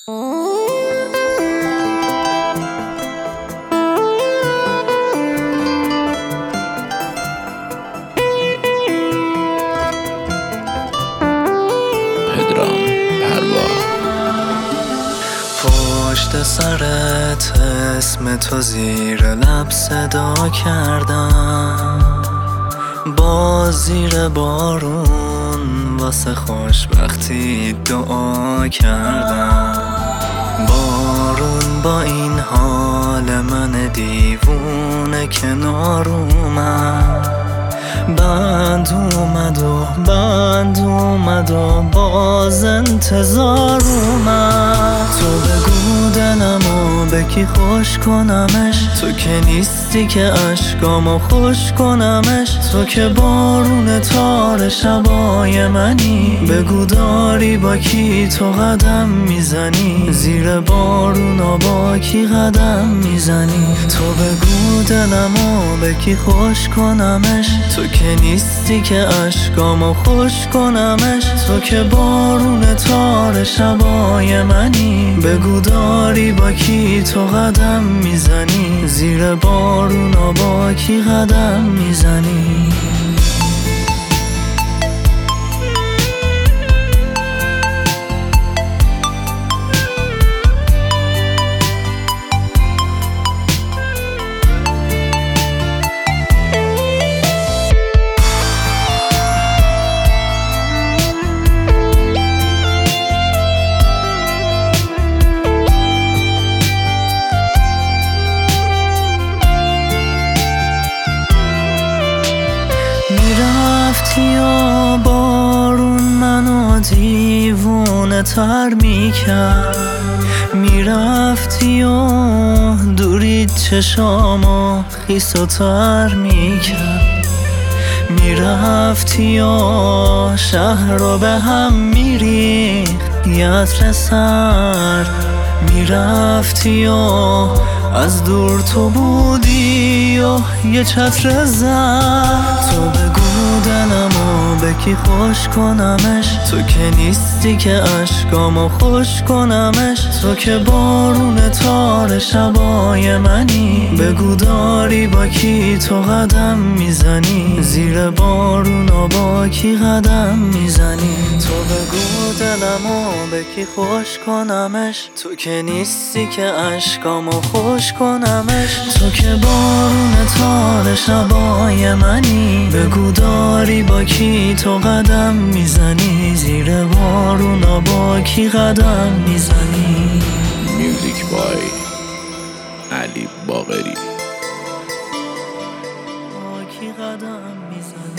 پشت سرت اسم تو زیر لب صدا کردم، با زیر بارون واسه خوشبختی دعا کردم. بارون با این حال من دیوونه کنار اومد، بند اومد و باز انتظار اومد. تو بگو دلمو به کی خوش کنمش، تو که نیستی که اشکامو خوش کنمش. تو که بارون تار شبای منی، بگو داری با کی تو قدم میزنی، زیر بارون با کی قدم میزنی. تو بگو دلمو به کی خوش کنمش، تو که نیستی که اشکامو خوش کنمش. تو که بارون تار شبای منی، بگو داری با کی تو قدم میزنی، زیر بارون با کی قدم میزنی. میرفتی و بارون منو دیوونه تر میکرد، میرفتی و دورید چشامو خیس و تر میکرد. میرفتی و شهر رو به هم میریخت یه عطر سر، میرفتی و از دور تو بودی و یه چتر زرد. تو بگو دلمو به کی خوش کنمش، تو که نیستی که اشکامو خوش کنمش. تو که بارون تار شبای منی، بگو داری با کی تو قدم میزنی، زیر بارون با کی قدم میزنی. تو بگو دلمو به کی خوش کنمش، تو که نیستی که اشکامو خوش کنمش. تو که بارون تار شبای منی، بگو داری با کی تو قدم میزنی، زیر بارون با کی قدم میزنی. میوزیک بای علی باقری. با کی قدم میزنی.